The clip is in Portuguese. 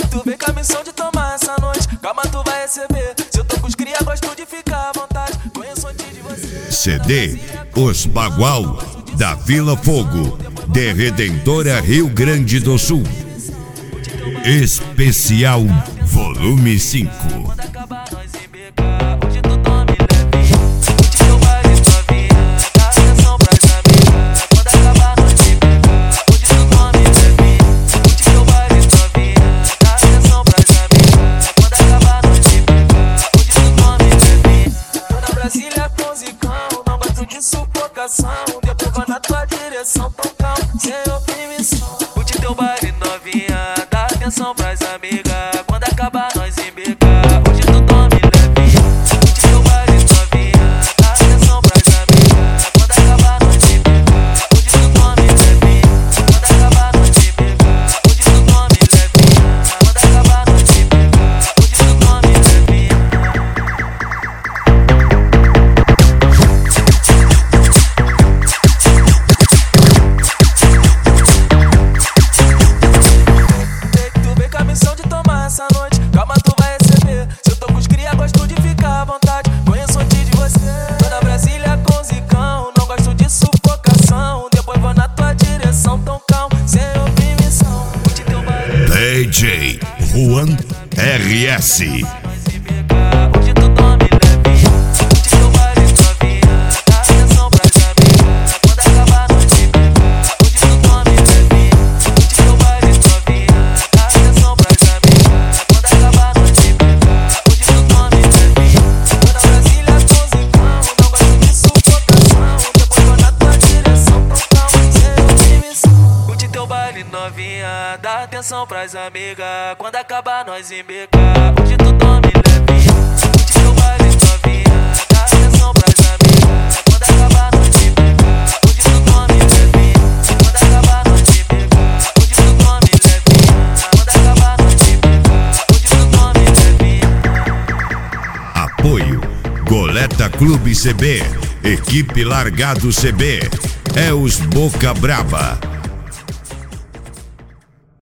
Tu vem com a missão de tomar essa noite, calma tu vai receber. Se eu tô com os cria, gosto de ficar à vontade. Conheço antes de você. CD Os Bagual, da Vila Fogo, de Redentora, Rio Grande do Sul. Especial Volume 5. Quando acabar nós embecar, hoje tu tome leve. Curte teu baile novinha, dá atenção pras amigas. Quando acabar nós embecar, hoje tu tome leve. Curte teu baile novinha, dá atenção pras amigas. Quando acabar nós embecar, hoje tu tome leve. Tô na Brasília com zicão, não gosto de sufocação. Depois vou na tua direção, tocão, sem oprimição. Curte teu baile novinha, dá atenção pras amigas. Quando acabar nós embecar, hoje tu tome leve. Curte teu baile novinha, dá atenção pras amigas. Quando acabar nós embecar, hoje tu tome leve. Quando acabar nós embecar, hoje tu tome leve. Quando acabar nós embecar, hoje tu tome leve. Tu vem com a missão de tomar essa noite, calma tu vai receber. Se eu tô com os cria, gosto de ficar à vontade. Conheço antes de você. Tô na Brasília com zicão, não gosto de sufocação. Depois vou na tua direção, tão calmo, sem oprimição. Curte teu baile. DJ Juan RS. Hoje tu tome leve. Curte teu baile novinha, dá atenção pras amigas. Quando acabar nós embecar, hoje tu tome leve. Curte teu baile novinha, dá atenção pras amigas. Quando acabar nós embecar, hoje tu tome leve. Tô na Brasília com zicão, não gosto de sufocação. Depois vou na tua direção, tão calmo, sem oprimição. Curte teu baile novinha, dá atenção pras amigas. Quando acabar nós embecar, hoje tu tome leve. Curte teu baile novinha, dá atenção pras amigas. Quando acabar nós embecar, hoje tu tome leve. Quando acabar nós embecar, hoje tu tome leve. Quando acabar nós embecar, hoje tu tome leve. Apoio Goleta Clube CB, Equipe Largado CB, é os Boca Braba.